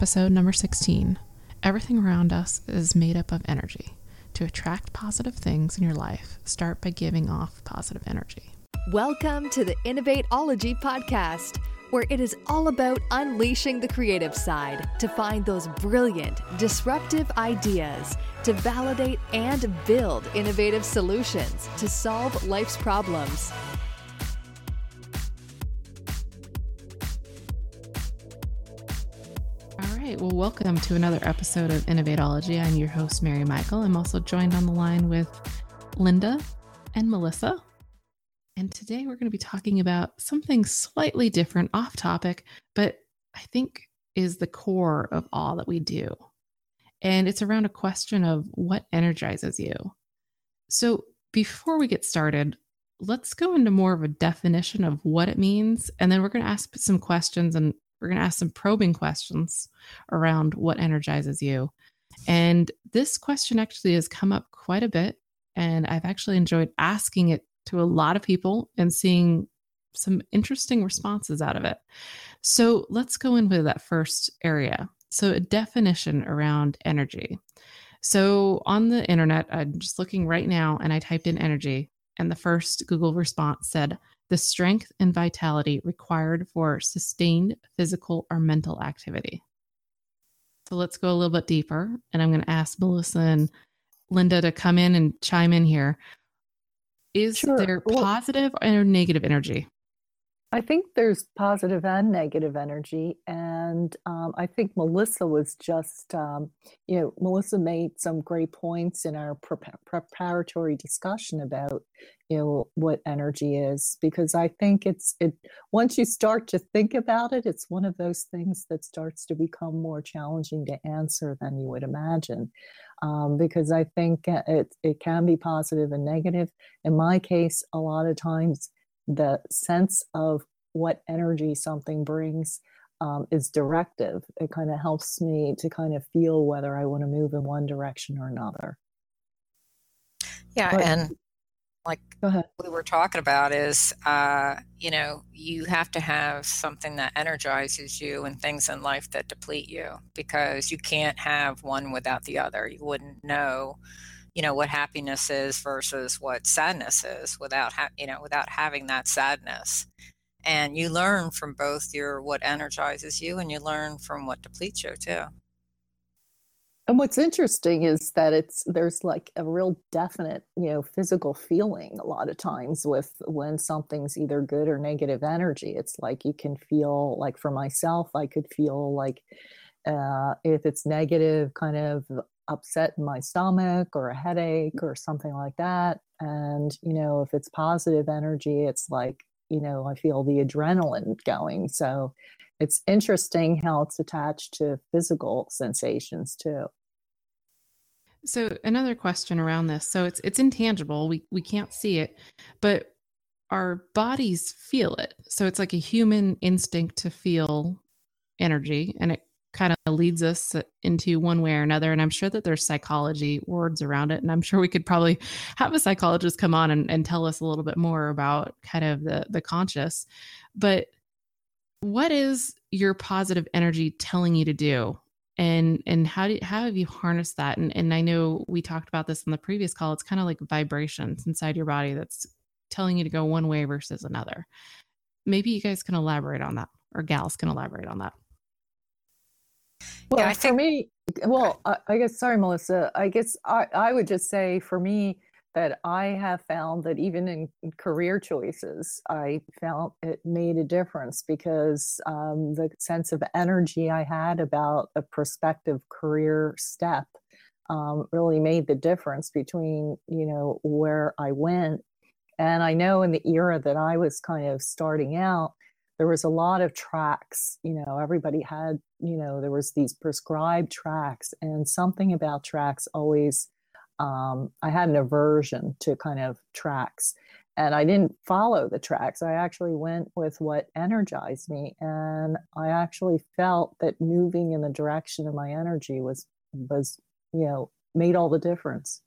episode number 16. Everything around us is made up of energy. To attract positive things in your life, start by giving off positive energy. Welcome to the Innovateology podcast, where it is all about unleashing the creative side to find those brilliant, disruptive ideas, to validate and build innovative solutions to solve life's problems. All right, well, welcome to another episode of Innovateology. I'm your host, Mary Michael. I'm also joined on the line with Linda and Melissa. And today we're going to be talking about something slightly different, off topic, but I think is the core of all that we do. And it's around a question of what energizes you. So before we get started, let's go into more of a definition of what it means. And then we're going to ask some questions, and we're going to ask some probing questions around what energizes you. And this question actually has come up quite a bit. And I've actually enjoyed asking it to a lot of people and seeing some interesting responses out of it. So let's go in with that first area. So a definition around energy. So on the internet, I'm just looking right now and I typed in energy, and the first Google response said, the strength and vitality required for sustained physical or mental activity. So let's go a little bit deeper, and I'm going to ask Melissa and Linda to come in and chime in here. Is there positive or negative energy? I think there's positive and negative energy. And I think Melissa was just, Melissa made some great points in our preparatory discussion about, what energy is, because I think once you start to think about it, it's one of those things that starts to become more challenging to answer than you would imagine. Because I think it can be positive and negative. In my case, a lot of times, the sense of what energy something brings is directive. It kind of helps me to kind of feel whether I want to move in one direction or another. Yeah, and like go ahead. We were talking about is, you have to have something that energizes you and things in life that deplete you, because you can't have one without the other. You wouldn't know what happiness is versus what sadness is without having that sadness. And you learn from both what energizes you, and you learn from what depletes you too. And what's interesting is that there's like a real definite, physical feeling a lot of times with when something's either good or negative energy. It's like you can feel, like for myself, I could feel like if it's negative, kind of upset in my stomach or a headache or something like that. And, if it's positive energy, it's like, I feel the adrenaline going. So it's interesting how it's attached to physical sensations too. So another question around this. So it's intangible. We can't see it, but our bodies feel it. So it's like a human instinct to feel energy, and it kind of leads us into one way or another. And I'm sure that there's psychology words around it. And I'm sure we could probably have a psychologist come on and tell us a little bit more about kind of the conscious. But what is your positive energy telling you to do? And how have you harnessed that? And I know we talked about this in the previous call. It's kind of like vibrations inside your body that's telling you to go one way versus another. Maybe you guys can elaborate on that, or gals can elaborate on that. Well, yeah, for me, I guess, sorry, Melissa, I guess I would just say for me that I have found that even in career choices, I felt it made a difference, because the sense of energy I had about a prospective career step really made the difference between, where I went. And I know in the era that I was kind of starting out, there was a lot of tracks, everybody had, there was these prescribed tracks, and something about tracks always, I had an aversion to kind of tracks, and I didn't follow the tracks. I actually went with what energized me. And I actually felt that moving in the direction of my energy was, made all the difference.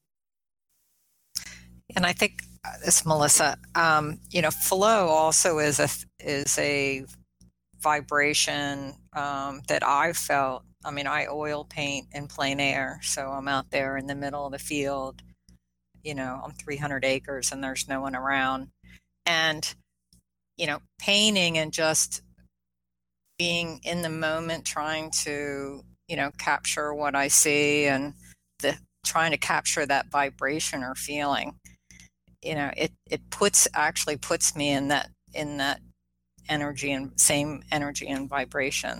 And I think this, Melissa, flow also is a vibration that I felt I mean, I oil paint in plein air. So I'm out there in the middle of the field, on 300 acres and there's no one around. And, painting and just being in the moment, trying to, capture what I see and trying to capture that vibration or feeling, it actually puts me in that energy and same energy and vibration.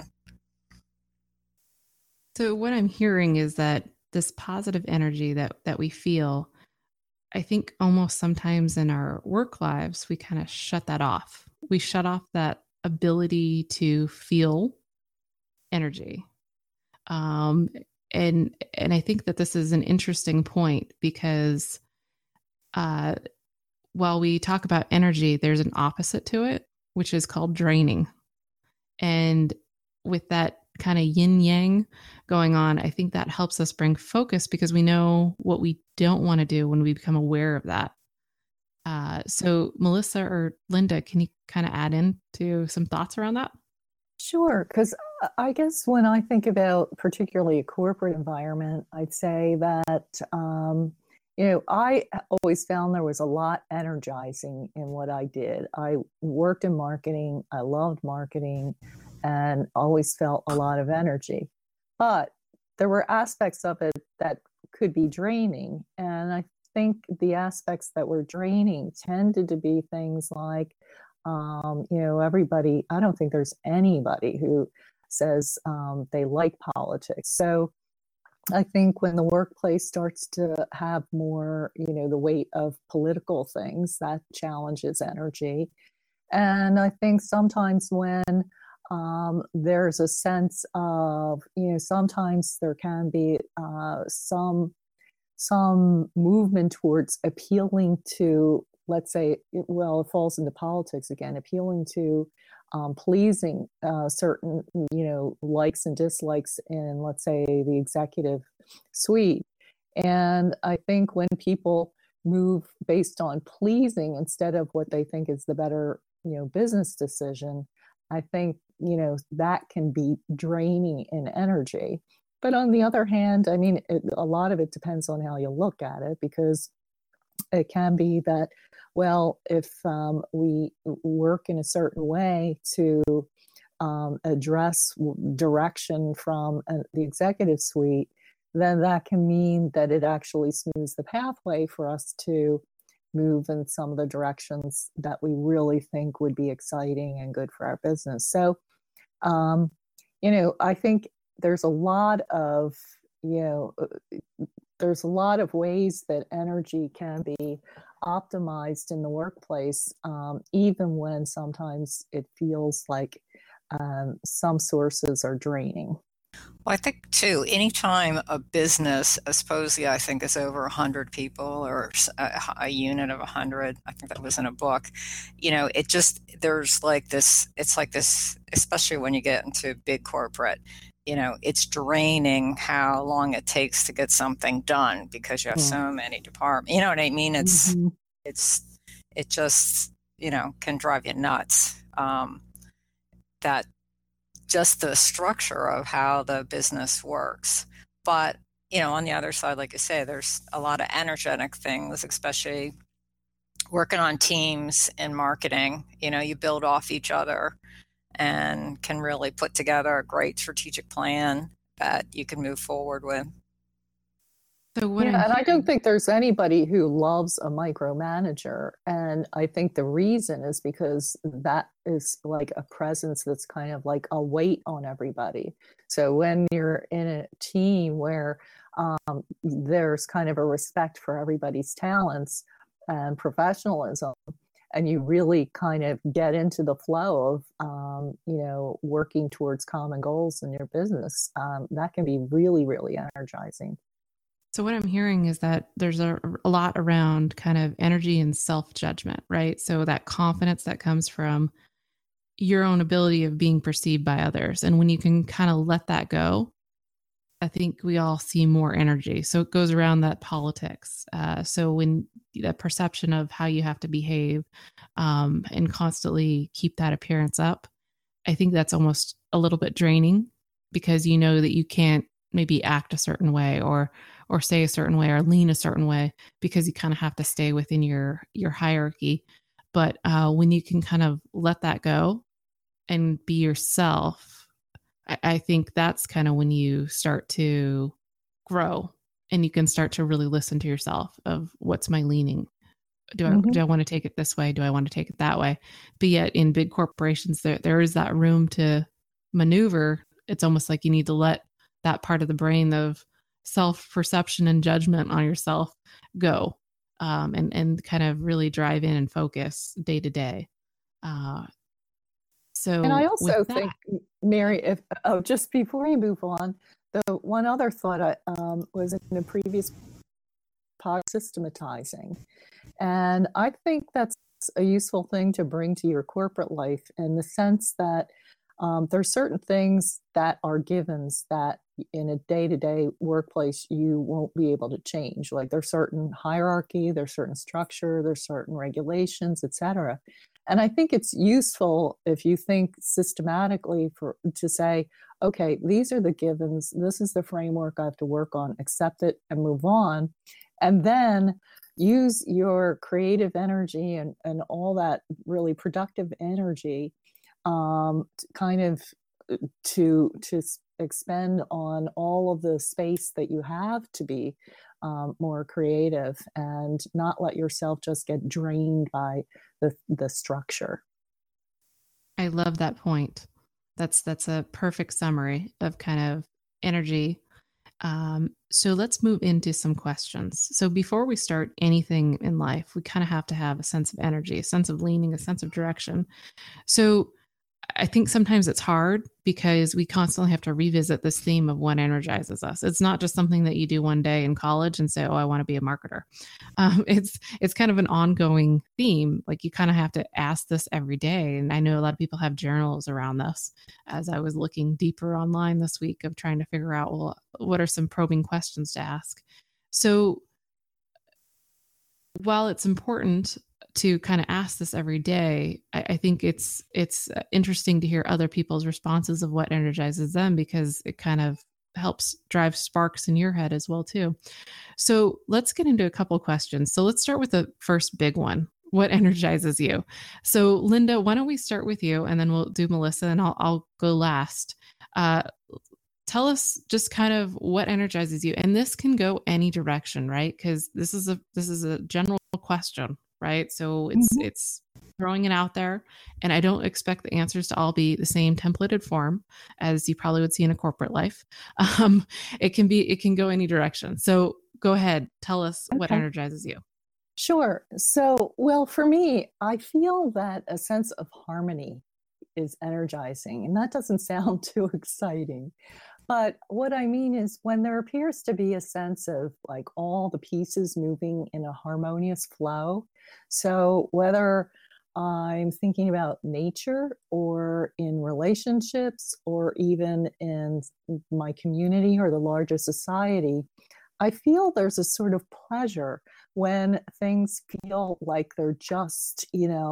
So what I'm hearing is that this positive energy that we feel, I think almost sometimes in our work lives, we kind of shut that off. We shut off that ability to feel energy. And I think that this is an interesting point because while we talk about energy, there's an opposite to it, which is called draining. And with that kind of yin yang going on, I think that helps us bring focus because we know what we don't want to do when we become aware of that. So Melissa or Linda, can you kind of add into some thoughts around that? Sure, because I guess when I think about particularly a corporate environment, I'd say that, I always found there was a lot energizing in what I did. I worked in marketing. I loved marketing and always felt a lot of energy. But there were aspects of it that could be draining. And I think the aspects that were draining tended to be things like, everybody, I don't think there's anybody who says they like politics. So I think when the workplace starts to have more, the weight of political things, that challenges energy. And I think sometimes when there's a sense of, sometimes there can be some movement towards appealing to, let's say, it falls into politics again, appealing to pleasing certain, likes and dislikes in, let's say, the executive suite. And I think when people move based on pleasing instead of what they think is the better, business decision, I think, that can be draining in energy. But on the other hand, I mean, a lot of it depends on how you look at it, because it can be that, well, if we work in a certain way to address direction from the executive suite, then that can mean that it actually smooths the pathway for us to move in some of the directions that we really think would be exciting and good for our business. So, I think there's a lot of, there's a lot of ways that energy can be optimized in the workplace, even when sometimes it feels like some sources are draining. Well, I think too, anytime a business, supposedly I think is over 100 people or a unit of 100, I think that was in a book, there's like this, it's like this, especially when you get into big corporate, it's draining how long it takes to get something done because you have so many departments. You know what I mean? It just, can drive you nuts. That just the structure of how the business works. But, on the other side, like you say, there's a lot of energetic things, especially working on teams in marketing. You build off each other and can really put together a great strategic plan that you can move forward with. So and I don't think there's anybody who loves a micromanager. And I think the reason is because that is like a presence that's kind of like a weight on everybody. So when you're in a team where there's kind of a respect for everybody's talents and professionalism, and you really kind of get into the flow of, working towards common goals in your business, that can be really, really energizing. So what I'm hearing is that there's a lot around kind of energy and self-judgment, right? So that confidence that comes from your own ability of being perceived by others. And when you can kind of let that go, I think we all see more energy. So it goes around that politics. So when that perception of how you have to behave and constantly keep that appearance up, I think that's almost a little bit draining because you know that you can't maybe act a certain way or say a certain way or lean a certain way because you kind of have to stay within your hierarchy. But when you can kind of let that go and be yourself, I think that's kind of when you start to grow and you can start to really listen to yourself of what's my leaning. Do I want to take it this way? Do I want to take it that way? But yet in big corporations, there is that room to maneuver. It's almost like you need to let that part of the brain of self-perception and judgment on yourself go, and kind of really drive in and focus day to day. And I also think, Mary, if just before you move on, the one other thought I was in a previous podcast, systematizing. And I think that's a useful thing to bring to your corporate life in the sense that there's certain things that are givens that in a day-to-day workplace you won't be able to change. Like there's certain hierarchy, there's certain structure, there's certain regulations, etc. And I think it's useful if you think systematically to say, okay, these are the givens, this is the framework I have to work on, accept it and move on. And then use your creative energy and all that really productive energy kind of to expend on all of the space that you have to be more creative and not let yourself just get drained by the structure. I love that point. That's a perfect summary of kind of energy. So let's move into some questions. So before we start anything in life, we kind of have to have a sense of energy, a sense of leaning, a sense of direction. So I think sometimes it's hard because we constantly have to revisit this theme of what energizes us. It's not just something that you do one day in college and say, oh, I want to be a marketer. It's kind of an ongoing theme. Like you kind of have to ask this every day. And I know a lot of people have journals around this. As I was looking deeper online this week of trying to figure out, well, what are some probing questions to ask? So while it's important to kind of ask this every day, I think it's interesting to hear other people's responses of what energizes them because it kind of helps drive sparks in your head as well too. So let's get into a couple of questions. So let's start with the first big one. What energizes you? So Linda, why don't we start with you and then we'll do Melissa and I'll go last. Tell us just kind of what energizes you. And this can go any direction, right? Because this is a general question, right? So it's throwing it out there. And I don't expect the answers to all be the same templated form as you probably would see in a corporate life. It can go any direction. So go ahead, tell us what energizes you. Sure. So, well, for me, I feel that a sense of harmony is energizing, and that doesn't sound too exciting. But what I mean is when there appears to be a sense of like all the pieces moving in a harmonious flow. So whether I'm thinking about nature or in relationships or even in my community or the larger society, I feel there's a sort of pleasure when things feel like they're just,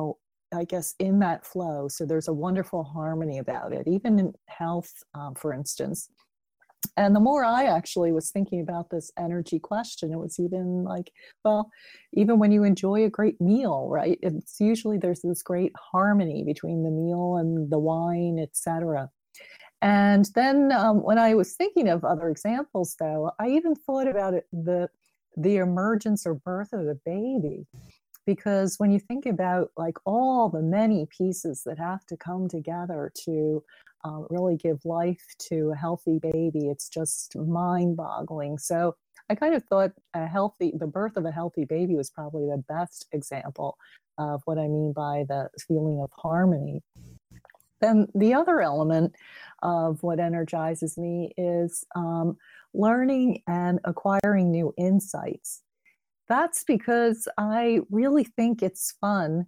I guess, in that flow. So there's a wonderful harmony about it, even in health, for instance. And the more I actually was thinking about this energy question, it was even like, well, even when you enjoy a great meal, right? It's usually there's this great harmony between the meal and the wine, etc. And then when I was thinking of other examples, though, I even thought about it, the emergence or birth of the baby. Because when you think about like all the many pieces that have to come together to really give life to a healthy baby, it's just mind-boggling. So I kind of thought the birth of a healthy baby was probably the best example of what I mean by the feeling of harmony. Then the other element of what energizes me is learning and acquiring new insights. That's because I really think it's fun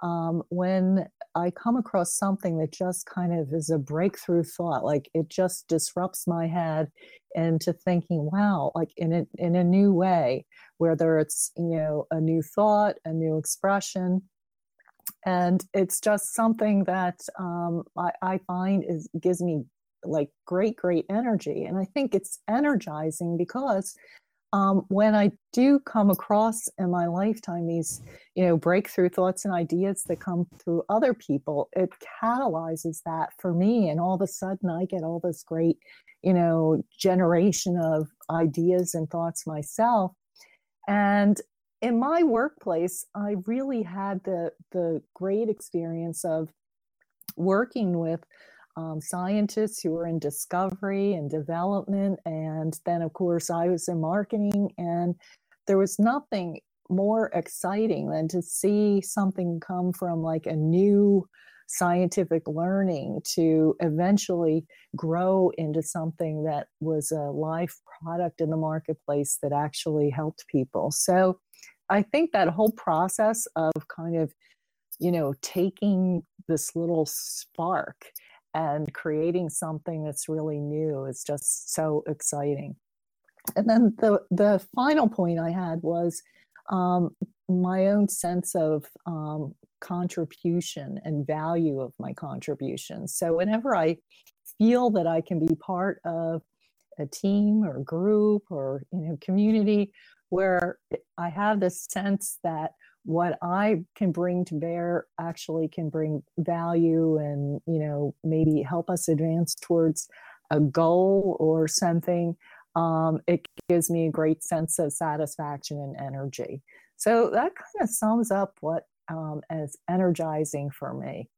when I come across something that just kind of is a breakthrough thought, like it just disrupts my head into thinking, wow, like in a new way, whether it's, a new thought, a new expression. And it's just something that I find gives me like great energy. And I think it's energizing because when I do come across in my lifetime these, breakthrough thoughts and ideas that come through other people, it catalyzes that for me. And all of a sudden I get all this great, generation of ideas and thoughts myself. And in my workplace, I really had the great experience of working with scientists who were in discovery and development. And then, of course, I was in marketing, and there was nothing more exciting than to see something come from like a new scientific learning to eventually grow into something that was a live product in the marketplace that actually helped people. So I think that whole process of kind of, taking this little spark and creating something that's really new is just so exciting. And then the final point I had was my own sense of contribution and value of my contribution. So whenever I feel that I can be part of a team or group or community where I have this sense that what I can bring to bear actually can bring value and, maybe help us advance towards a goal or something, it gives me a great sense of satisfaction and energy. So that kind of sums up what is energizing for me.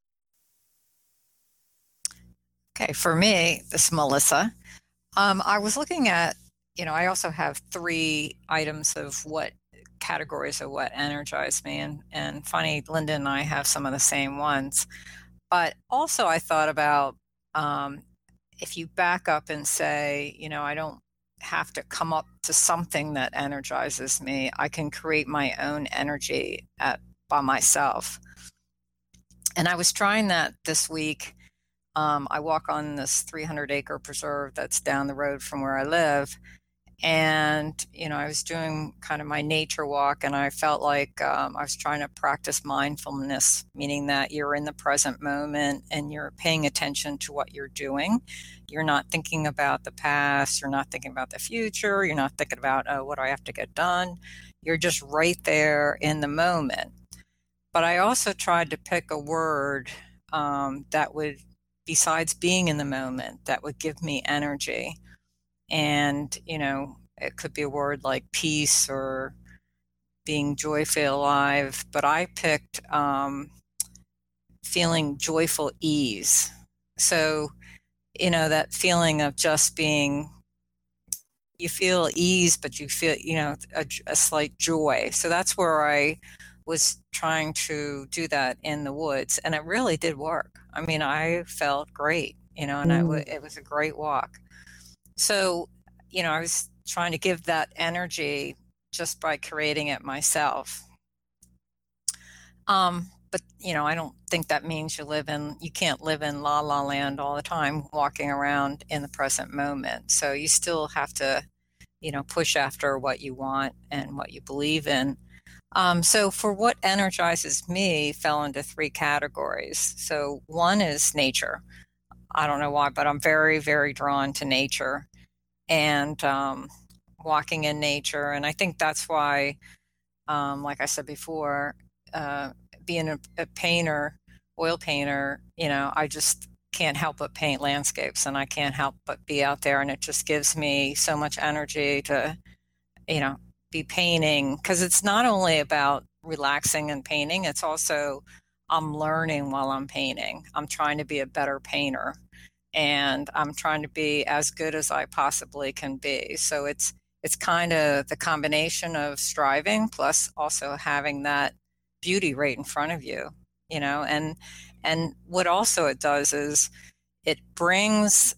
Okay, for me, this is Melissa. I was looking at, I also have 3 items of what categories of what energize me. And funny, Linda and I have some of the same ones. But also I thought about if you back up and say, I don't have to come up to something that energizes me. I can create my own energy by myself. And I was trying that this week. I walk on this 300-acre preserve that's down the road from where I live. And, I was doing kind of my nature walk, and I felt like I was trying to practice mindfulness, meaning that you're in the present moment and you're paying attention to what you're doing. You're not thinking about the past. You're not thinking about the future. You're not thinking about, what do I have to get done? You're just right there in the moment. But I also tried to pick a word that would, besides being in the moment, that would give me energy. And, it could be a word like peace or being joyfully alive. But I picked feeling joyful ease. So, that feeling of just being, you feel ease, but you feel, a slight joy. So that's where I was trying to do that in the woods. And it really did work. I mean, I felt great, and it was a great walk. So, I was trying to give that energy just by creating it myself. But, I don't think that means you can't live in la la land all the time, walking around in the present moment. So you still have to, push after what you want and what you believe in. So for what energizes me fell into 3 categories. So one is nature. I don't know why, but I'm very, very drawn to nature and walking in nature. And I think that's why, like I said before, being a painter, oil painter, I just can't help but paint landscapes, and I can't help but be out there. And it just gives me so much energy to, be painting, because it's not only about relaxing and painting, it's also I'm learning while I'm painting. I'm trying to be a better painter, and I'm trying to be as good as I possibly can be. So it's kind of the combination of striving plus also having that beauty right in front of you, and what also it does is it brings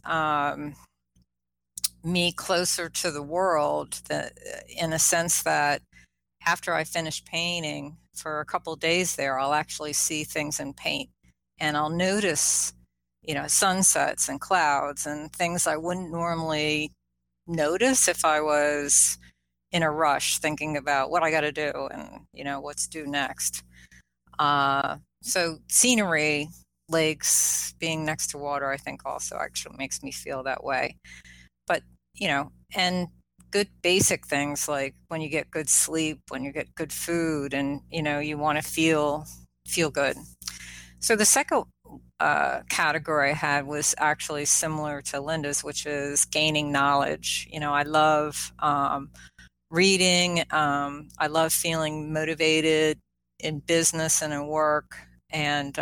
me closer to the world, in a sense that after I finish painting for a couple of days there, I'll actually see things in paint, and I'll notice, sunsets and clouds and things I wouldn't normally notice if I was in a rush thinking about what I got to do and, what's due next. So scenery lakes, being next to water, I think also actually makes me feel that way. But, and good basic things like when you get good sleep, when you get good food, and, you want to feel good. So the second category I had was actually similar to Linda's, which is gaining knowledge. I love reading. I love feeling motivated in business and in work, and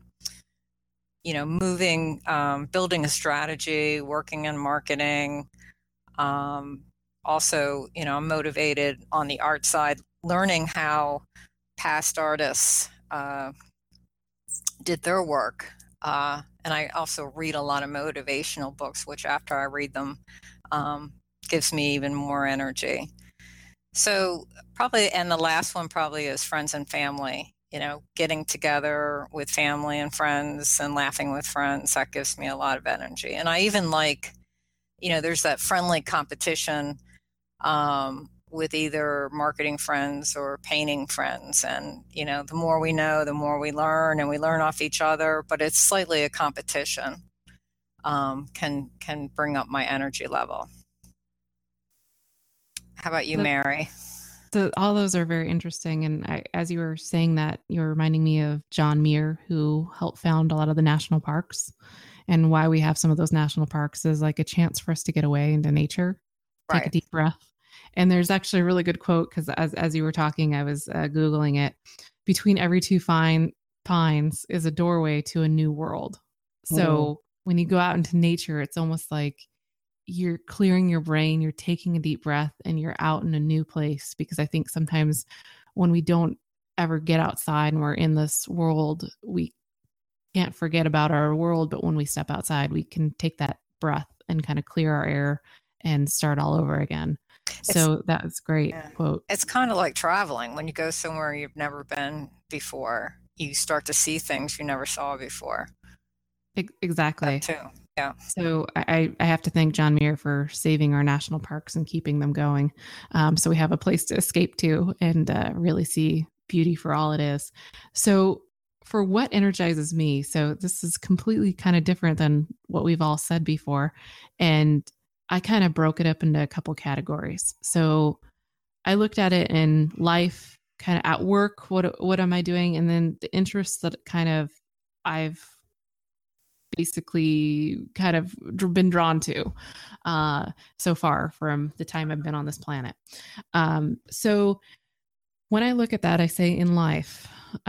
moving, building a strategy, working in marketing. Also, I'm motivated on the art side, learning how past artists did their work. And I also read a lot of motivational books, which after I read them, gives me even more energy. So probably, and the last one probably is friends and family, getting together with family and friends and laughing with friends. That gives me a lot of energy. And I even like, there's that friendly competition with either marketing friends or painting friends. And, the more we know, the more we learn, and we learn off each other, but it's slightly a competition, can bring up my energy level. How about you, Mary? So all those are very interesting. And as you were saying that, you're reminding me of John Muir, who helped found a lot of the national parks. And why we have some of those national parks is like a chance for us to get away into nature, take a deep breath. And there's actually a really good quote, because as you were talking, I was Googling it. Between every two pines is a doorway to a new world. So when you go out into nature, it's almost like you're clearing your brain, you're taking a deep breath, and you're out in a new place. Because I think sometimes when we don't ever get outside and we're in this world, we can't forget about our world. But when we step outside, we can take that breath and kind of clear our air and start all over again. So that was great quote. It's kind of like traveling. When you go somewhere you've never been before, you start to see things you never saw before. Exactly. That too. Yeah. So I have to thank John Muir for saving our national parks and keeping them going. So we have a place to escape to and really see beauty for all it is. So for what energizes me, so this is completely kind of different than what we've all said before. And I kind of broke it up into a couple categories. So I looked at it in life, kind of at work, what am I doing? And then the interests that kind of I've basically kind of been drawn to so far from the time I've been on this planet. So when I look at that, I say in life.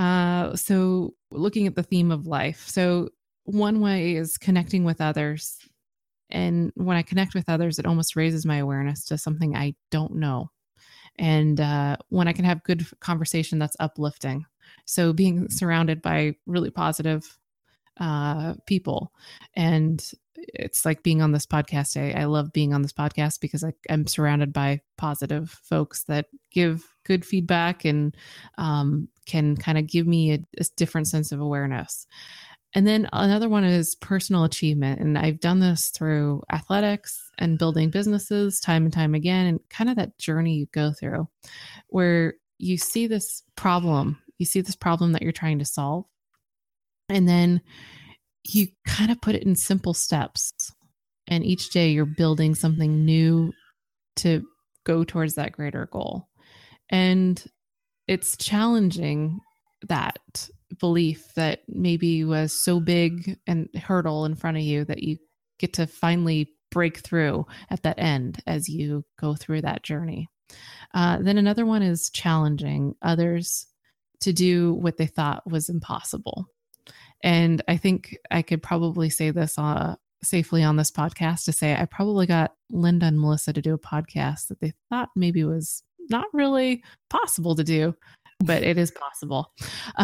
So looking at the theme of life. So one way is connecting with others. And when I connect with others, it almost raises my awareness to something I don't know. And when I can have good conversation, that's uplifting. So being surrounded by really positive people. And it's like being on this podcast. I love being on this podcast because I'm surrounded by positive folks that give good feedback and can kind of give me a different sense of awareness. And then another one is personal achievement. And I've done this through athletics and building businesses time and time again, and kind of that journey you go through where you see this problem that you're trying to solve. And then you kind of put it in simple steps. And each day you're building something new to go towards that greater goal. And it's challenging that belief that maybe was so big and hurdle in front of you that you get to finally break through at that end as you go through that journey. Then another one is challenging others to do what they thought was impossible. And I think I could probably say this safely on this podcast to say I probably got Linda and Melissa to do a podcast that they thought maybe was not really possible to do, but it is possible.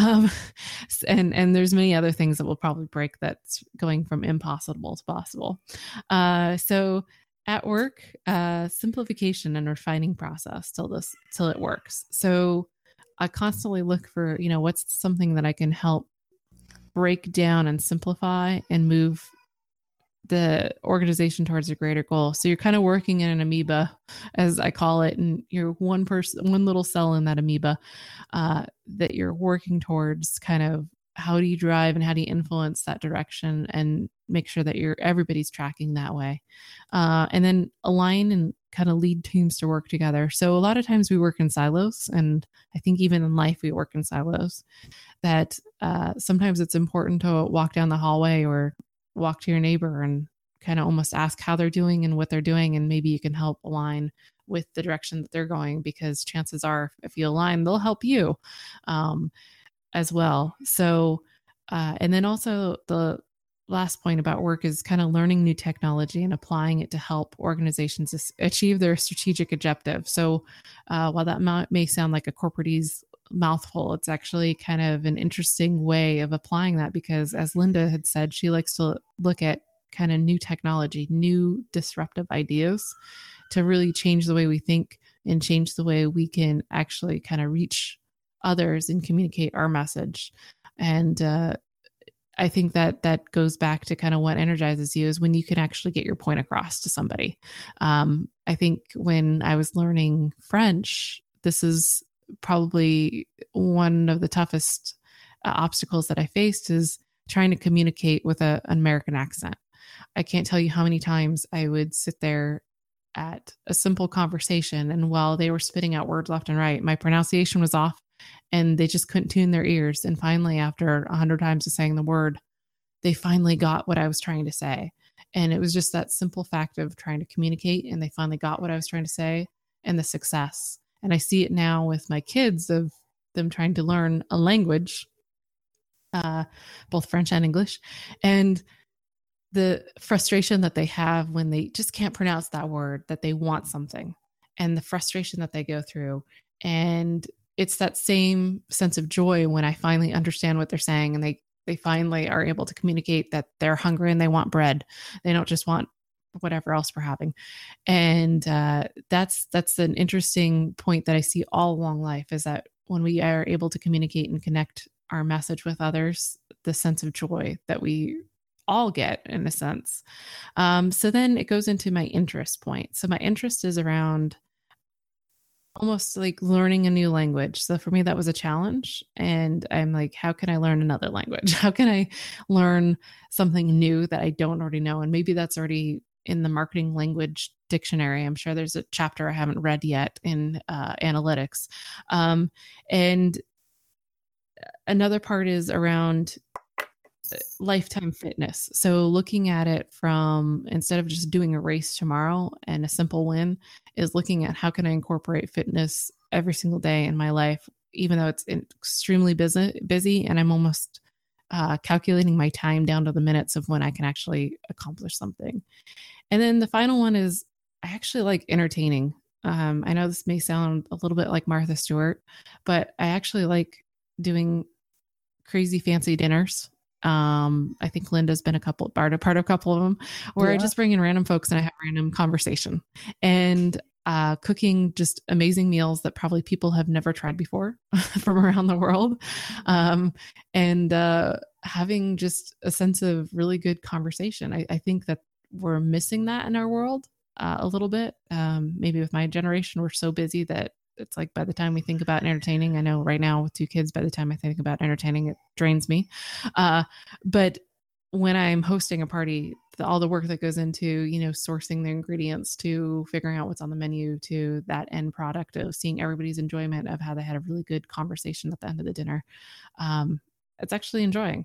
And there's many other things that will probably break that's going from impossible to possible. So at work, simplification and refining process till it works. So I constantly look for, what's something that I can help break down and simplify and move the organization towards a greater goal. So you're kind of working in an amoeba, as I call it, and you're one little cell in that amoeba that you're working towards kind of how do you drive and how do you influence that direction and make sure that everybody's tracking that way. And then align and kind of lead teams to work together. So a lot of times we work in silos, and I think even in life we work in silos, that sometimes it's important to walk down the hallway or walk to your neighbor and kind of almost ask how they're doing and what they're doing. And maybe you can help align with the direction that they're going, because chances are if you align, they'll help you as well. So, and then also the last point about work is kind of learning new technology and applying it to help organizations achieve their strategic objective. So while that may sound like a corporate's mouthful, it's actually kind of an interesting way of applying that, because as Linda had said, she likes to look at kind of new technology, new disruptive ideas to really change the way we think and change the way we can actually kind of reach others and communicate our message. And I think that goes back to kind of what energizes you is when you can actually get your point across to somebody. I think when I was learning French, this is probably one of the toughest obstacles that I faced, is trying to communicate with an American accent. I can't tell you how many times I would sit there at a simple conversation, and while they were spitting out words left and right, my pronunciation was off and they just couldn't tune their ears. And finally, after 100 times of saying the word, they finally got what I was trying to say. And it was just that simple fact of trying to communicate, and they finally got what I was trying to say, and the success. And I see it now with my kids, of them trying to learn a language, both French and English, and the frustration that they have when they just can't pronounce that word, that they want something, and the frustration that they go through. And it's that same sense of joy when I finally understand what they're saying, and they finally are able to communicate that they're hungry and they want bread. They don't just want whatever else we're having. And that's an interesting point that I see all along life, is that when we are able to communicate and connect our message with others, the sense of joy that we all get, in a sense. So then it goes into my interest point. So my interest is around almost like learning a new language. So for me, that was a challenge. And I'm like, how can I learn another language? How can I learn something new that I don't already know? And maybe that's already in the marketing language dictionary. I'm sure there's a chapter I haven't read yet in analytics. And another part is around lifetime fitness. So looking at it from, instead of just doing a race tomorrow and a simple win, is looking at how can I incorporate fitness every single day in my life, even though it's extremely busy, and I'm almost calculating my time down to the minutes of when I can actually accomplish something. And then the final one is I actually like entertaining. I know this may sound a little bit like Martha Stewart, but I actually like doing crazy fancy dinners. I think Linda's been part of a couple of them, where I just bring in random folks and I have random conversation, and cooking just amazing meals that probably people have never tried before from around the world. And having just a sense of really good conversation. I think that we're missing that in our world a little bit. Maybe with my generation, we're so busy that it's like by the time we think about entertaining, I know right now with 2 kids, by the time I think about entertaining, it drains me. But when I'm hosting a party, all the work that goes into, sourcing the ingredients, to figuring out what's on the menu, to that end product of seeing everybody's enjoyment of how they had a really good conversation at the end of the dinner, it's actually enjoying.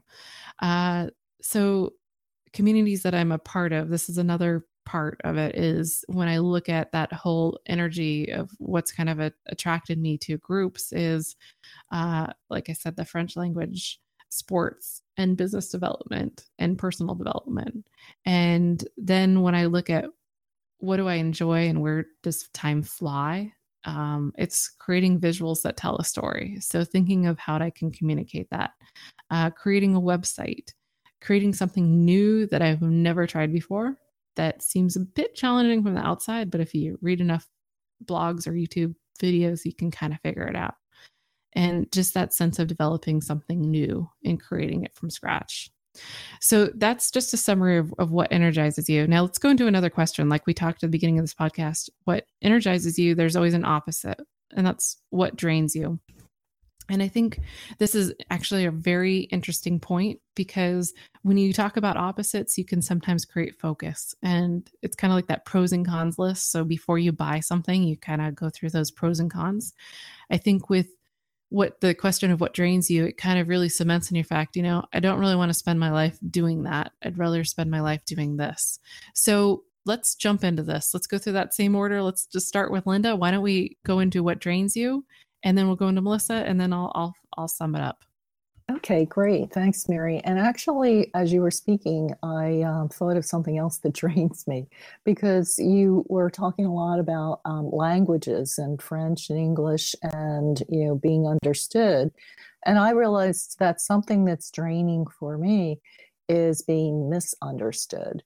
So communities that I'm a part of, this is another part of it, is when I look at that whole energy of what's kind of attracted me to groups is, like I said, the French language, sports, and business development and personal development. And then when I look at what do I enjoy and where does time fly, it's creating visuals that tell a story. So thinking of how I can communicate that, creating a website, creating something new that I've never tried before, that seems a bit challenging from the outside, but if you read enough blogs or YouTube videos, you can kind of figure it out. And just that sense of developing something new and creating it from scratch. So that's just a summary of what energizes you. Now let's go into another question. Like we talked at the beginning of this podcast, what energizes you, there's always an opposite, and that's what drains you. And I think this is actually a very interesting point, because when you talk about opposites, you can sometimes create focus, and it's kind of like that pros and cons list. So before you buy something, you kind of go through those pros and cons. I think with what the question of what drains you, it kind of really cements in your fact, I don't really want to spend my life doing that. I'd rather spend my life doing this. So let's jump into this. Let's go through that same order. Let's just start with Linda. Why don't we go into what drains you, and then we'll go into Melissa, and then I'll sum it up. Okay, great. Thanks, Mary. And actually, as you were speaking, I thought of something else that drains me, because you were talking a lot about languages and French and English and, being understood. And I realized that something that's draining for me is being misunderstood.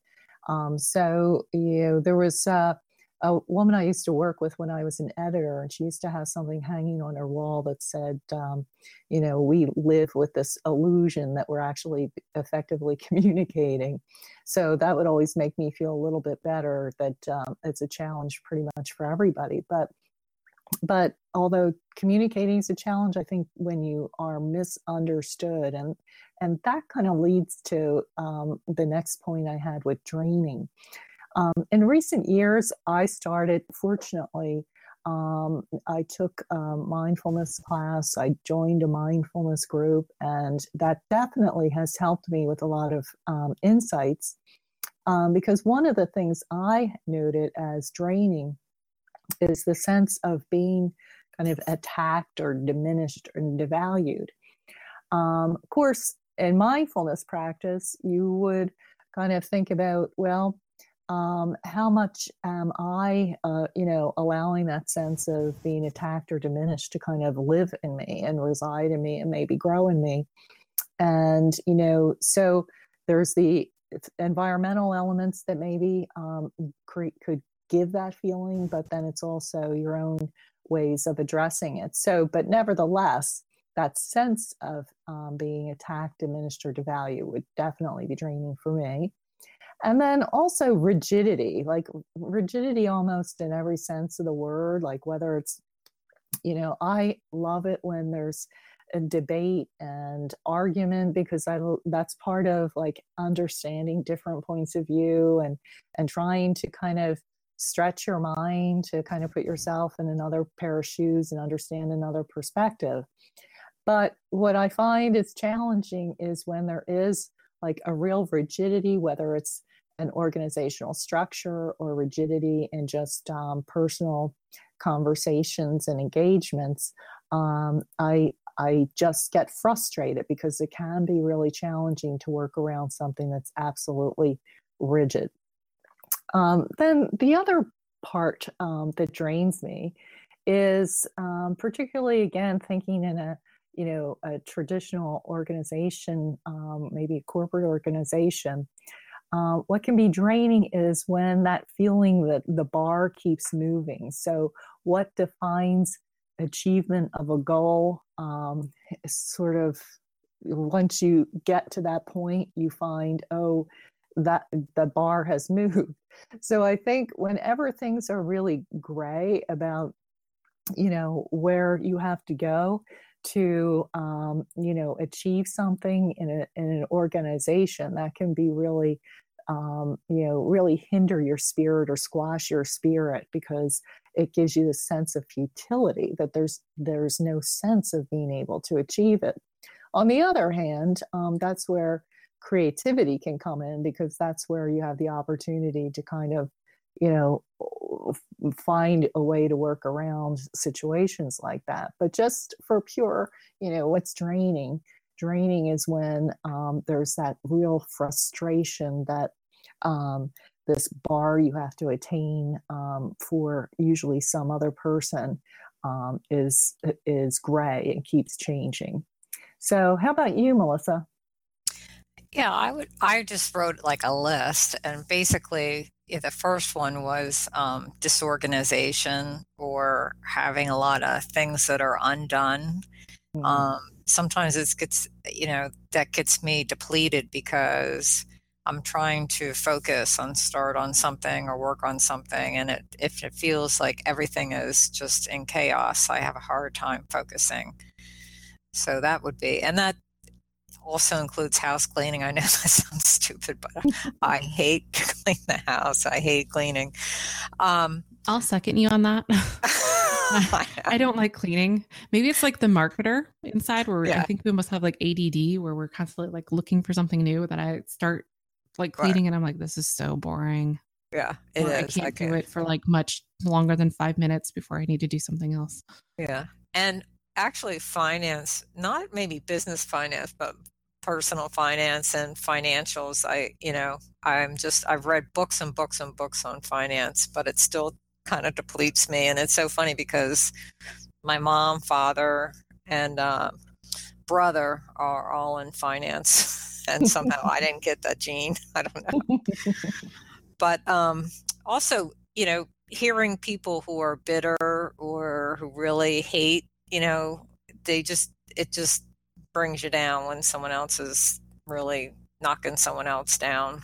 There was a woman I used to work with when I was an editor, and she used to have something hanging on her wall that said, we live with this illusion that we're actually effectively communicating. So that would always make me feel a little bit better that it's a challenge pretty much for everybody. But although communicating is a challenge, I think when you are misunderstood, and that kind of leads to the next point I had with draining. In recent years, I started, fortunately, I took a mindfulness class, I joined a mindfulness group, and that definitely has helped me with a lot of insights. Because one of the things I noted as draining is the sense of being kind of attacked or diminished or devalued. Of course, in mindfulness practice, you would kind of think about, well, how much am I, allowing that sense of being attacked or diminished to kind of live in me and reside in me and maybe grow in me? And, so there's the environmental elements that maybe could give that feeling, but then it's also your own ways of addressing it. So, but nevertheless, that sense of being attacked, diminished, or devalued would definitely be draining for me. And then also rigidity almost in every sense of the word, like whether it's, I love it when there's a debate and argument, because that's part of like understanding different points of view and trying to kind of stretch your mind to kind of put yourself in another pair of shoes and understand another perspective. But what I find is challenging is when there is like a real rigidity, whether it's an organizational structure or rigidity in just personal conversations and engagements. I just get frustrated because it can be really challenging to work around something that's absolutely rigid. Then the other part that drains me is particularly, again, thinking in a traditional organization, maybe a corporate organization. What can be draining is when that feeling that the bar keeps moving. So what defines achievement of a goal is sort of, once you get to that point, you find, that the bar has moved. So I think whenever things are really gray about, where you have to go to, achieve something in an organization, that can be really, really hinder your spirit or squash your spirit, because it gives you the sense of futility, that there's no sense of being able to achieve it. On the other hand, that's where creativity can come in, because that's where you have the opportunity to kind of, find a way to work around situations like that. But just for pure, what's draining is when there's that real frustration that this bar you have to attain for usually some other person is gray and keeps changing. So how about you, Melissa? Yeah, I just wrote like a list, and basically the first one was disorganization, or having a lot of things that are undone. Sometimes that gets me depleted, because I'm trying to focus on start on something or work on something, and if it feels like everything is just in chaos, I have a hard time focusing. So that would be, and that also includes house cleaning. I know that sounds stupid, but I hate to clean the house. I hate cleaning. I'll second you on that. I don't like cleaning. Maybe it's like the marketer inside where I think we must have like ADD where we're constantly like looking for something new that I start like cleaning and I'm like, this is so boring. Yeah, it is. I can't do it for like much longer than 5 minutes before I need to do something else. Yeah. And actually finance, not maybe business finance, but personal finance and financials. I've read books and books and books on finance, but it still kind of depletes me. And it's so funny because my mom, father, and brother are all in finance. And somehow I didn't get that gene. I don't know. But also, hearing people who are bitter or who really hate, it just brings you down when someone else is really knocking someone else down.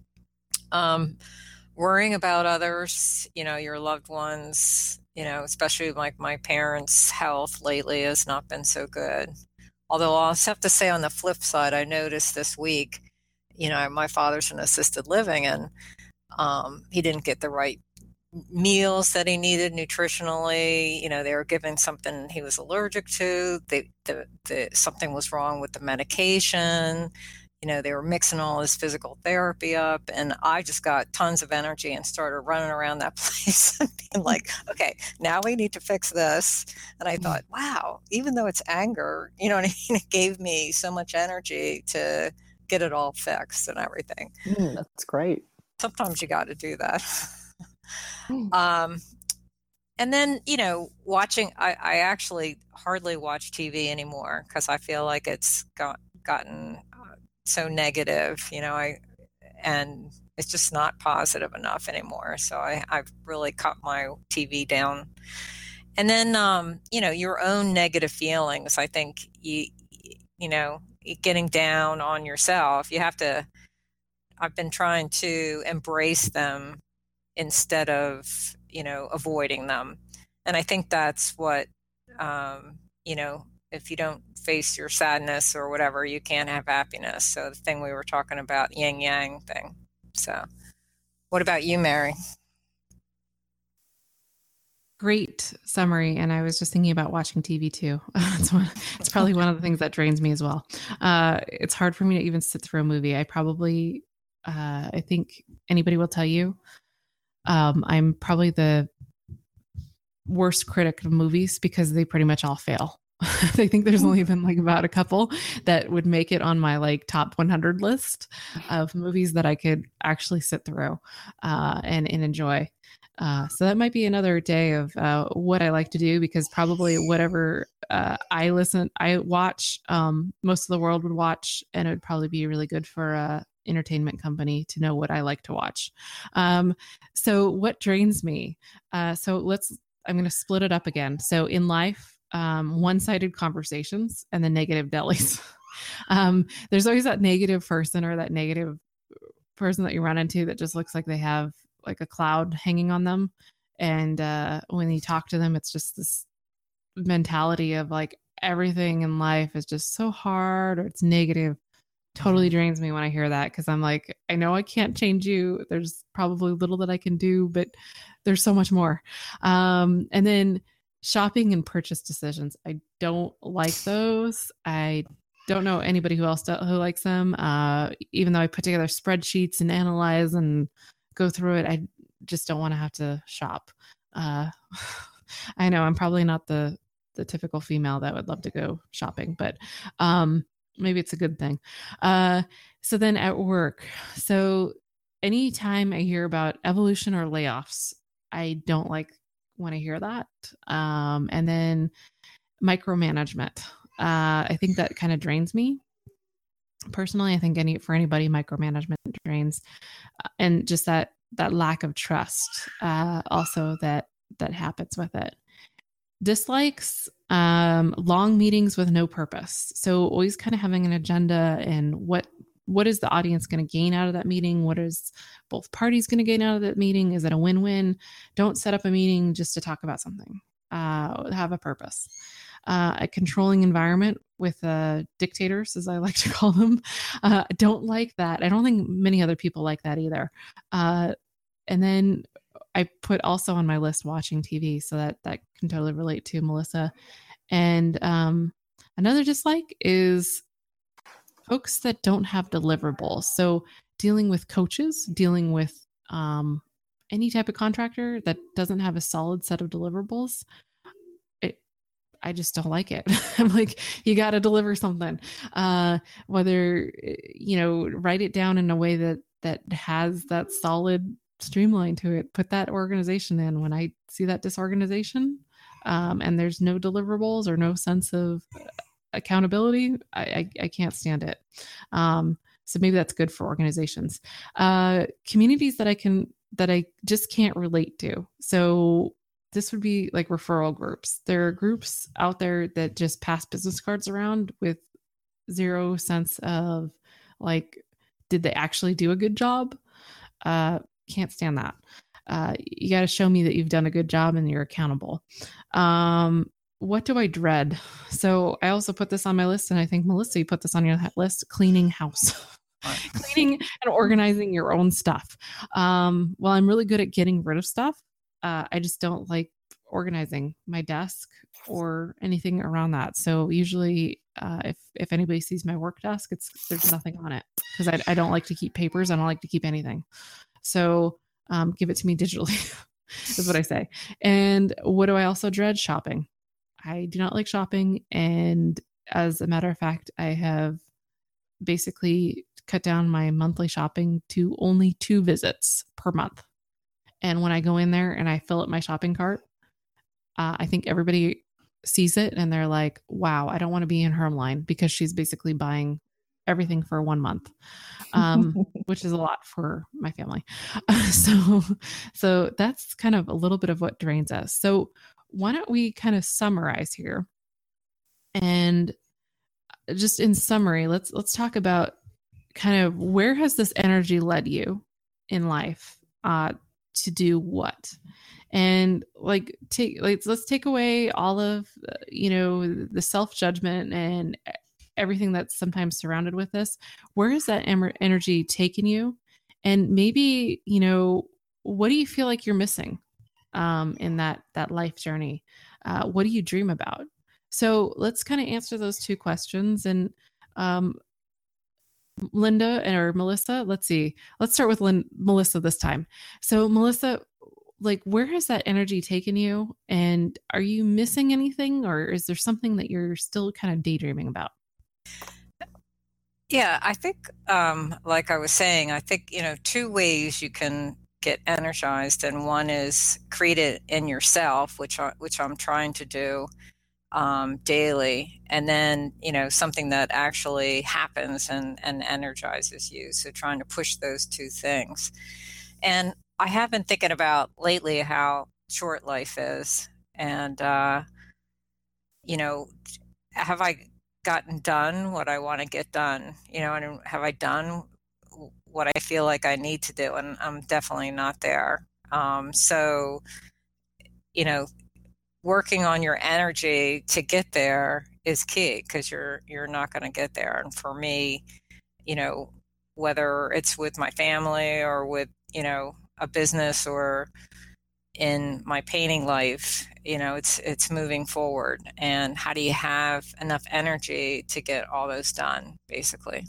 Worrying about others, your loved ones, especially like my parents' health lately has not been so good. Although I'll have to say on the flip side, I noticed this week, my father's in assisted living and he didn't get the right meals that he needed nutritionally. They were giving something he was allergic to. Something was wrong with the medication. They were mixing all his physical therapy up, and I just got tons of energy and started running around that place and being like, okay, now we need to fix this. And I thought, wow, even though it's anger, it gave me so much energy to get it all fixed and everything. That's great. Sometimes you got to do that. And then, watching, I actually hardly watch TV anymore because I feel like it's gotten so negative, and it's just not positive enough anymore. So I've really cut my TV down. And then, your own negative feelings, I think, getting down on yourself, I've been trying to embrace them instead of, avoiding them. And I think that's what, if you don't face your sadness or whatever, you can't have happiness. So the thing we were talking about, yin yang thing. So what about you, Mary? Great summary. And I was just thinking about watching TV too. It's probably one of the things that drains me as well. It's hard for me to even sit through a movie. I think anybody will tell you, I'm probably the worst critic of movies because they pretty much all fail. I think there's only been like about a couple that would make it on my like top 100 list of movies that I could actually sit through and enjoy. So that might be another day of what I like to do, because probably whatever I watch, most of the world would watch, and it would probably be really good for a entertainment company to know what I like to watch. So what drains me? I'm going to split it up again. So in life, one-sided conversations and the negative delis. There's always that negative person or that negative person that you run into that just looks like they have like a cloud hanging on them. And when you talk to them, it's just this mentality of like everything in life is just so hard or it's negative. Totally drains me when I hear that, because I'm like, I know I can't change you. There's probably little that I can do, but there's so much more. And then shopping and purchase decisions. I don't like those. I don't know anybody who likes them. Even though I put together spreadsheets and analyze and go through it, I just don't want to have to shop. I know I'm probably not the typical female that would love to go shopping, but maybe it's a good thing. So then at work, so anytime I hear about evolution or layoffs, I don't like when I hear that. And then micromanagement. I think that kind of drains me. Personally, I think for anybody, micromanagement drains. And just that lack of trust also that happens with it. Dislikes, long meetings with no purpose. So always kind of having an agenda and what is the audience going to gain out of that meeting? What is both parties going to gain out of that meeting? Is it a win-win? Don't set up a meeting just to talk about something. have a purpose. A controlling environment with dictators, as I like to call them, don't like that. I don't think many other people like that either. And then I put also on my list watching TV, so that can totally relate to Melissa. And another dislike is folks that don't have deliverables. So dealing with coaches, dealing with any type of contractor that doesn't have a solid set of deliverables, I just don't like it. I'm like, you got to deliver something, whether, write it down in a way that has that solid streamline to it. Put that organization in. When I see that disorganization and there's no deliverables or no sense of accountability, I can't stand it. So maybe that's good for organizations. Communities that I just can't relate to. So this would be like referral groups. There are groups out there that just pass business cards around with zero sense of like, did they actually do a good job? Can't stand that. You got to show me that you've done a good job and you're accountable. What do I dread? So I also put this on my list, and I think Melissa, you put this on your list: cleaning house. Cleaning and organizing your own stuff. Well, I'm really good at getting rid of stuff. I just don't like organizing my desk or anything around that. So usually if anybody sees my work desk, there's nothing on it, because I don't like to keep papers. I don't like to keep anything. So give it to me digitally is what I say. And what do I also dread? Shopping. I do not like shopping. And as a matter of fact, I have basically cut down my monthly shopping to only 2 visits per month. And when I go in there and I fill up my shopping cart, I think everybody sees it and they're like, wow, I don't want to be in her line, because she's basically buying everything for 1 month, which is a lot for my family. So that's kind of a little bit of what drains us. So why don't we kind of summarize here? And just in summary, let's talk about kind of where has this energy led you in life to do what? And let's take away all of the self-judgment and everything that's sometimes surrounded with this. Where is that energy taking you? And maybe, what do you feel like you're missing in that life journey? What do you dream about? So let's kind of answer those 2 questions. And Linda or Melissa, let's see. Let's start with Melissa this time. So Melissa, like, where has that energy taken you? And are you missing anything, or is there something that you're still kind of daydreaming about? Yeah, I think, like I was saying, I think, 2 ways you can get energized, and one is create it in yourself, which I'm trying to do daily, and then something that actually happens and energizes you. So trying to push those 2 things. And I have been thinking about lately how short life is, and have I gotten done what I want to get done? And have I done what I feel like I need to do? And I'm definitely not there. So working on your energy to get there is key, because you're not going to get there. And for me, whether it's with my family or with a business or in my painting life, it's moving forward. And how do you have enough energy to get all those done, basically?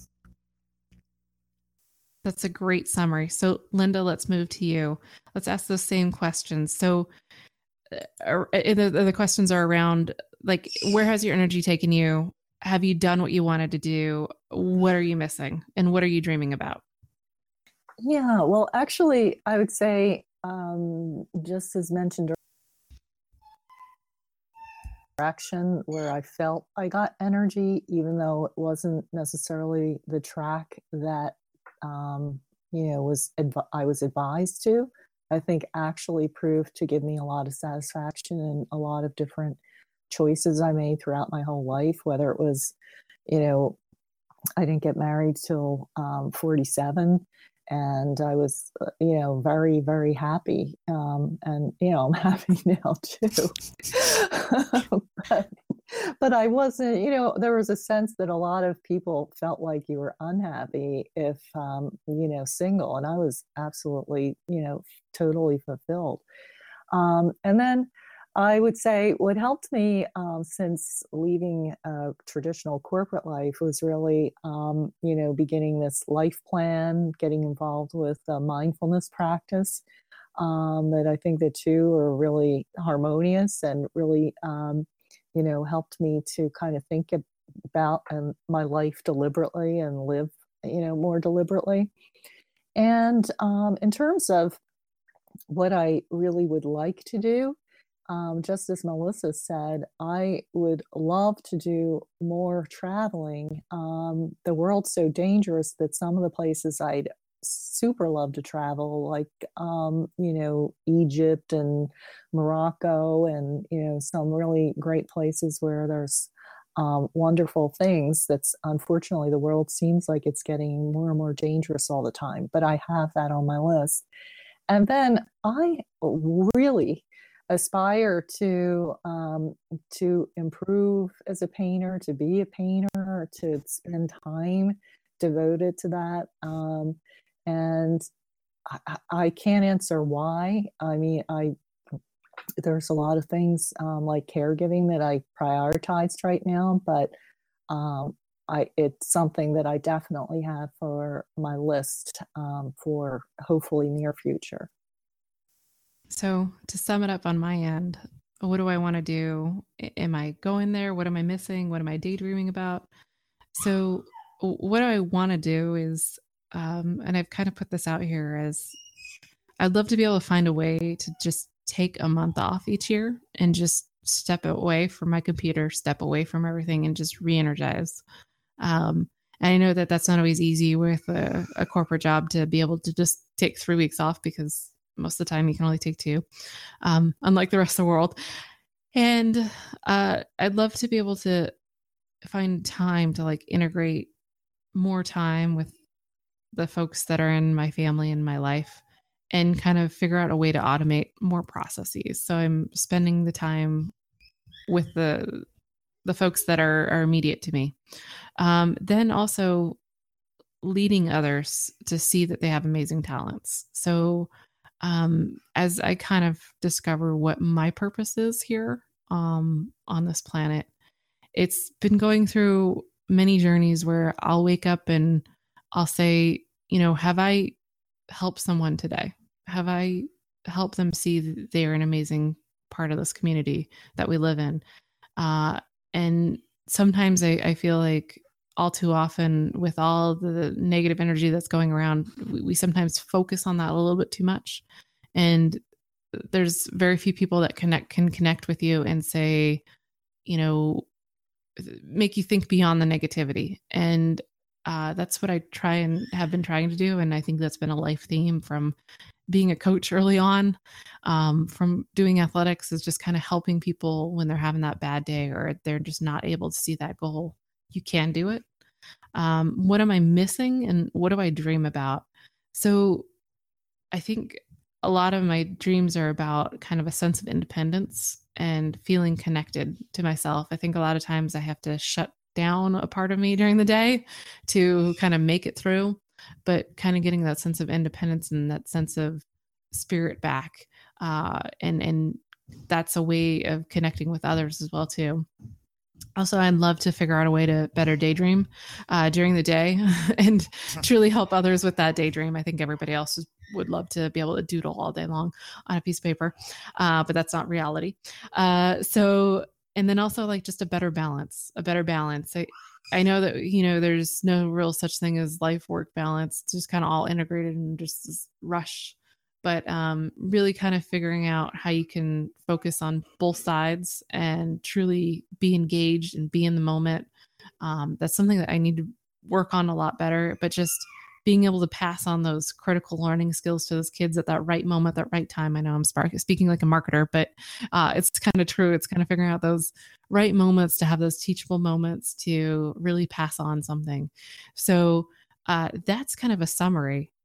That's a great summary. So Linda, let's move to you. Let's ask those same questions. So the questions are around, like, where has your energy taken you? Have you done what you wanted to do? What are you missing? And what are you dreaming about? Yeah, well, actually, I would say, just as mentioned, direction where I felt I got energy, even though it wasn't necessarily the track that I was advised to, I think actually proved to give me a lot of satisfaction and a lot of different choices I made throughout my whole life, whether it was, I didn't get married till 47. And I was, very, very happy. And, I'm happy now too. but I wasn't, there was a sense that a lot of people felt like you were unhappy if, single. And I was absolutely, totally fulfilled. And then I would say what helped me since leaving traditional corporate life was really, beginning this life plan, getting involved with mindfulness practice. That I think the two are really harmonious and really, helped me to kind of think about my life deliberately and live, more deliberately. And in terms of what I really would like to do, just as Melissa said, I would love to do more traveling. The world's so dangerous that some of the places I'd super love to travel, like, Egypt and Morocco and, some really great places where there's wonderful things. That's unfortunately, the world seems like it's getting more and more dangerous all the time, but I have that on my list. And then I really aspire to improve as a painter, to be a painter, to spend time devoted to that. And I can't answer why. I mean, there's a lot of things like caregiving that I prioritized right now, but it's something that I definitely have for my list for hopefully near future. So to sum it up on my end, what do I want to do? Am I going there? What am I missing? What am I daydreaming about? So what I want to do is, and I've kind of put this out here as, I'd love to be able to find a way to just take a month off each year and just step away from my computer, step away from everything and just re-energize. And I know that that's not always easy with a corporate job to be able to just take 3 weeks off, because most of the time you can only take 2, unlike the rest of the world. And I'd love to be able to find time to like integrate more time with the folks that are in my family and my life, and kind of figure out a way to automate more processes. So I'm spending the time with the folks that are immediate to me. Then also leading others to see that they have amazing talents. So as I kind of discover what my purpose is here on this planet, it's been going through many journeys where I'll wake up and I'll say, have I helped someone today? Have I helped them see that they're an amazing part of this community that we live in? And sometimes I feel like all too often, with all the negative energy that's going around, we sometimes focus on that a little bit too much. And there's very few people that can connect with you and say, make you think beyond the negativity. And that's what I try and have been trying to do. And I think that's been a life theme from being a coach early on, from doing athletics, is just kind of helping people when they're having that bad day or they're just not able to see that goal. You can do it. What am I missing and what do I dream about? So I think a lot of my dreams are about kind of a sense of independence and feeling connected to myself. I think a lot of times I have to shut down a part of me during the day to kind of make it through, but kind of getting that sense of independence and that sense of spirit back. And that's a way of connecting with others as well too. Also, I'd love to figure out a way to better daydream during the day and truly help others with that daydream. I think everybody else would love to be able to doodle all day long on a piece of paper, but that's not reality. And then also like just a better balance. I know that, there's no real such thing as life-work balance. It's just kind of all integrated and just this rush. But really kind of figuring out how you can focus on both sides and truly be engaged and be in the moment. That's something that I need to work on a lot better, but just being able to pass on those critical learning skills to those kids at that right moment, that right time. I know I'm speaking like a marketer, but it's kind of true. It's kind of figuring out those right moments to have those teachable moments to really pass on something. So that's kind of a summary.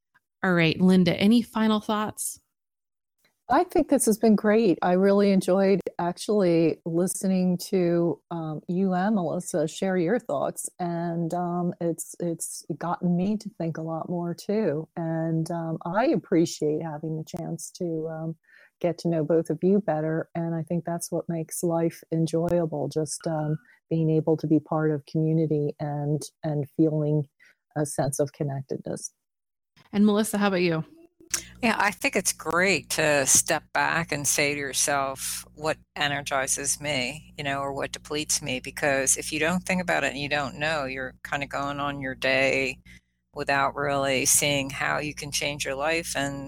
All right, Linda, any final thoughts? I think this has been great. I really enjoyed actually listening to you and Melissa share your thoughts, and it's gotten me to think a lot more too. And I appreciate having the chance to get to know both of you better. And I think that's what makes life enjoyable, just being able to be part of community and feeling a sense of connectedness. And Melissa, how about you? Yeah, I think it's great to step back and say to yourself, what energizes me, or what depletes me? Because if you don't think about it and you don't know, you're kind of going on your day without really seeing how you can change your life and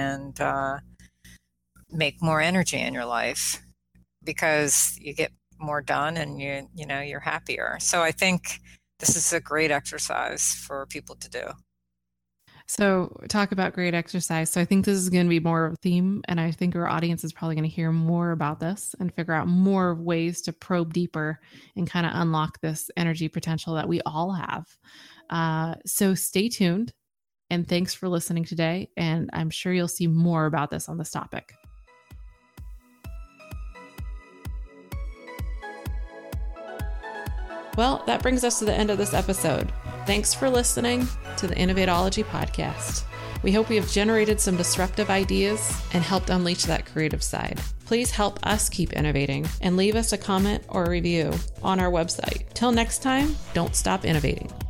make more energy in your life, because you get more done and you're happier. So I think this is a great exercise for people to do. So talk about great exercise. So I think this is going to be more of a theme, and I think our audience is probably going to hear more about this and figure out more ways to probe deeper and kind of unlock this energy potential that we all have. So stay tuned, and thanks for listening today. And I'm sure you'll see more about this on this topic. Well, that brings us to the end of this episode. Thanks for listening to the Innovatology Podcast. We hope we have generated some disruptive ideas and helped unleash that creative side. Please help us keep innovating and leave us a comment or a review on our website. Till next time, don't stop innovating.